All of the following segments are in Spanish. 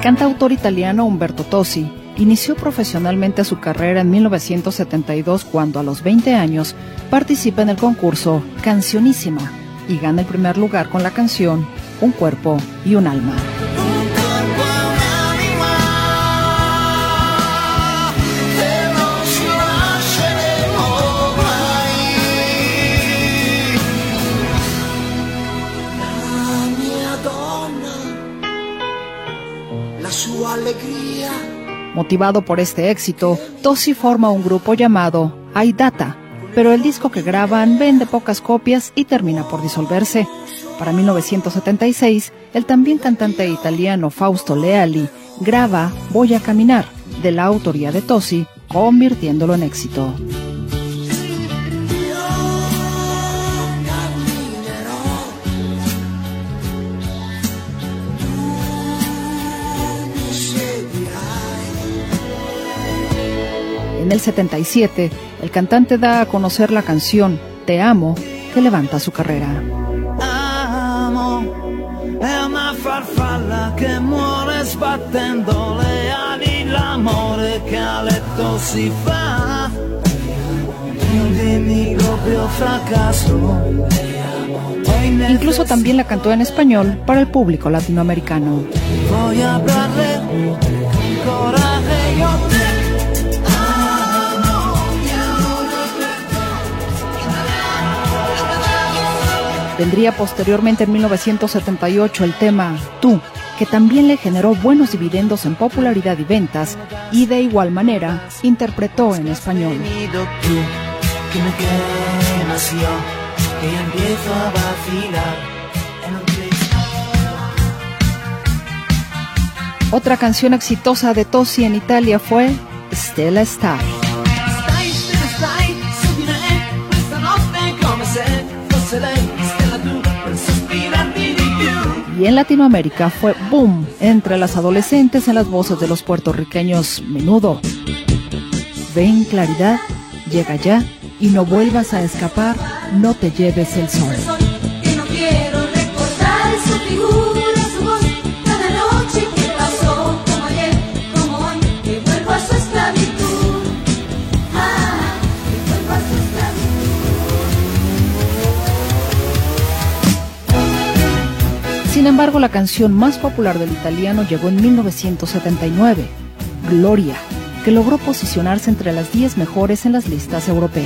cantautor italiano Umberto Tozzi inició profesionalmente su carrera en 1972 cuando a los 20 años participa en el concurso Cancionísima y gana el primer lugar con la canción Un cuerpo y un alma. Motivado por este éxito, Tozzi forma un grupo llamado Aidata, pero el disco que graban vende pocas copias y termina por disolverse. Para 1976, el también cantante italiano Fausto Leali graba Voy a caminar, de la autoría de Tozzi, convirtiéndolo en éxito. En el 77, el cantante da a conocer la canción Te amo, que levanta su carrera. Amo, è una farfalla che muore sbattendo le ali, l'amore che a letto si fa, un nemico proprio fracaso. Incluso también la cantó en español para el público latinoamericano. Voy a hablarle con coraje, yo te Vendría posteriormente en 1978 el tema Tú, que también le generó buenos dividendos en popularidad y ventas, y de igual manera interpretó en español. Otra canción exitosa de Tozzi en Italia fue Stella Stai. Y en Latinoamérica fue boom entre las adolescentes en las voces de los puertorriqueños Menudo. Ven claridad, llega ya y no vuelvas a escapar, no te lleves el sol. Que no quiero recordar su figura, su voz, cada noche que pasó, como ayer, como hoy, que vuelvo a su esclavitud. Ah, que vuelvo a su esclavitud. Sin embargo, la canción más popular del italiano llegó en 1979, Gloria, que logró posicionarse entre las 10 mejores en las listas europeas.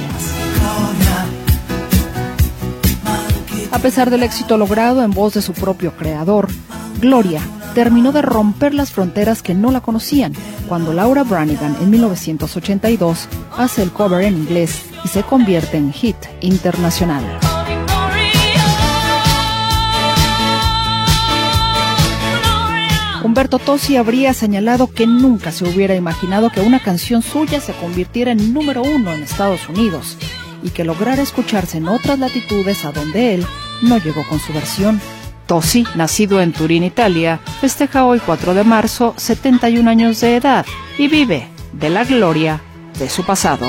A pesar del éxito logrado en voz de su propio creador, Gloria terminó de romper las fronteras que no la conocían, cuando Laura Branigan en 1982 hace el cover en inglés y se convierte en hit internacional. Umberto Tozzi habría señalado que nunca se hubiera imaginado que una canción suya se convirtiera en número 1 en Estados Unidos y que lograra escucharse en otras latitudes a donde él no llegó con su versión. Tozzi, nacido en Turín, Italia, festeja hoy 4 de marzo 71 años de edad y vive de la gloria de su pasado.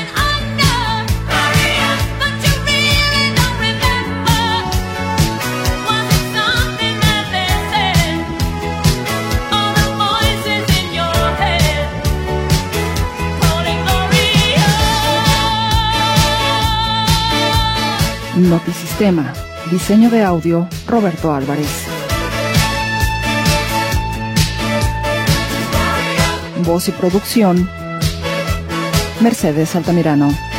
Notisistema, diseño de audio, Roberto Álvarez. Voz y producción, Mercedes Altamirano.